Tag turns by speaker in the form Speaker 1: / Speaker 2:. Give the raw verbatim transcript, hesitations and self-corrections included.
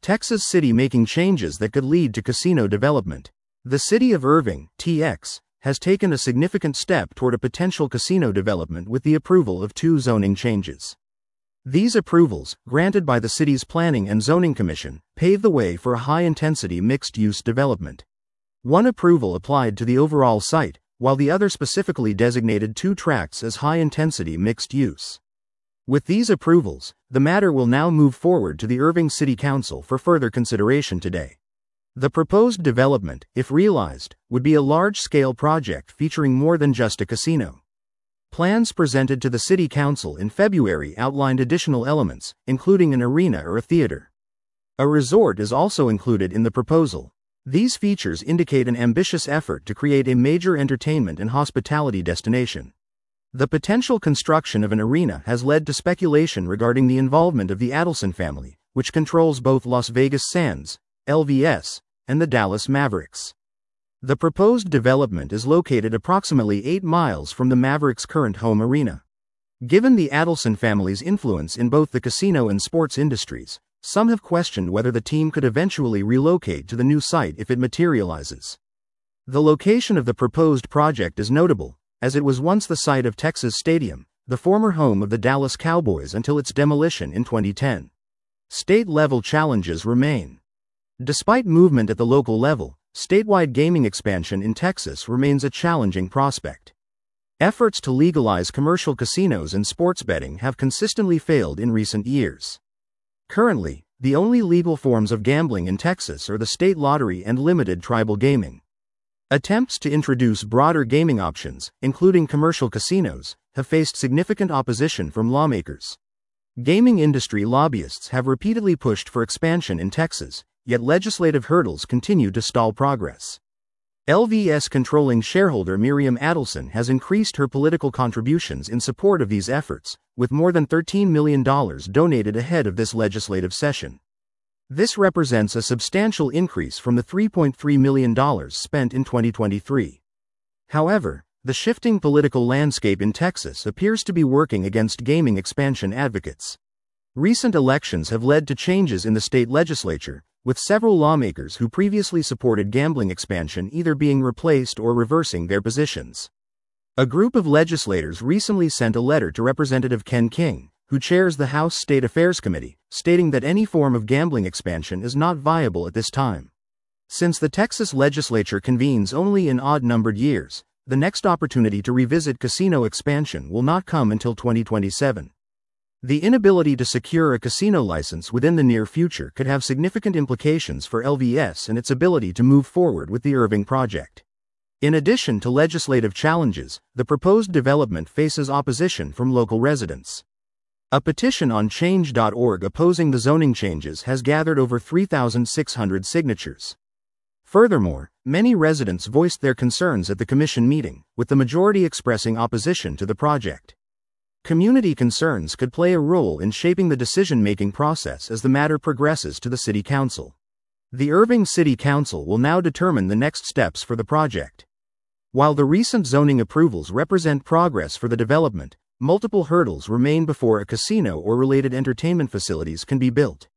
Speaker 1: Texas City making changes that could lead to casino development. The City of Irving, T X, has taken a significant step toward a potential casino development with the approval of two zoning changes. These approvals, granted by the city's Planning and Zoning Commission, pave the way for a high-intensity mixed-use development. One approval applied to the overall site, while the other specifically designated two tracts as high-intensity mixed-use. With these approvals, the matter will now move forward to the Irving City Council for further consideration today. The proposed development, if realized, would be a large-scale project featuring more than just a casino. Plans presented to the City Council in February outlined additional elements, including an arena or a theater. A resort is also included in the proposal. These features indicate an ambitious effort to create a major entertainment and hospitality destination. The potential construction of an arena has led to speculation regarding the involvement of the Adelson family, which controls both Las Vegas Sands, L V S, and the Dallas Mavericks. The proposed development is located approximately eight miles from the Mavericks' current home arena. Given the Adelson family's influence in both the casino and sports industries, some have questioned whether the team could eventually relocate to the new site if it materializes. The location of the proposed project is notable, as it was once the site of Texas Stadium, the former home of the Dallas Cowboys until its demolition in twenty ten. State-level challenges remain. Despite movement at the local level, statewide gaming expansion in Texas remains a challenging prospect. Efforts to legalize commercial casinos and sports betting have consistently failed in recent years. Currently, the only legal forms of gambling in Texas are the state lottery and limited tribal gaming. Attempts to introduce broader gaming options, including commercial casinos, have faced significant opposition from lawmakers. Gaming industry lobbyists have repeatedly pushed for expansion in Texas, yet legislative hurdles continue to stall progress. L V S controlling shareholder Miriam Adelson has increased her political contributions in support of these efforts, with more than thirteen million dollars donated ahead of this legislative session. This represents a substantial increase from the three point three million dollars spent in twenty twenty-three. However, the shifting political landscape in Texas appears to be working against gaming expansion advocates. Recent elections have led to changes in the state legislature, with several lawmakers who previously supported gambling expansion either being replaced or reversing their positions. A group of legislators recently sent a letter to Representative Ken King, who chairs the House State Affairs Committee, stating that any form of gambling expansion is not viable at this time. Since the Texas legislature convenes only in odd-numbered years, the next opportunity to revisit casino expansion will not come until twenty twenty-seven. The inability to secure a casino license within the near future could have significant implications for L V S and its ability to move forward with the Irving project. In addition to legislative challenges, the proposed development faces opposition from local residents. A petition on change dot org opposing the zoning changes has gathered over three thousand six hundred signatures. Furthermore, many residents voiced their concerns at the commission meeting, with the majority expressing opposition to the project. Community concerns could play a role in shaping the decision-making process as the matter progresses to the City Council. The Irving City Council will now determine the next steps for the project. While the recent zoning approvals represent progress for the development, multiple hurdles remain before a casino or related entertainment facilities can be built.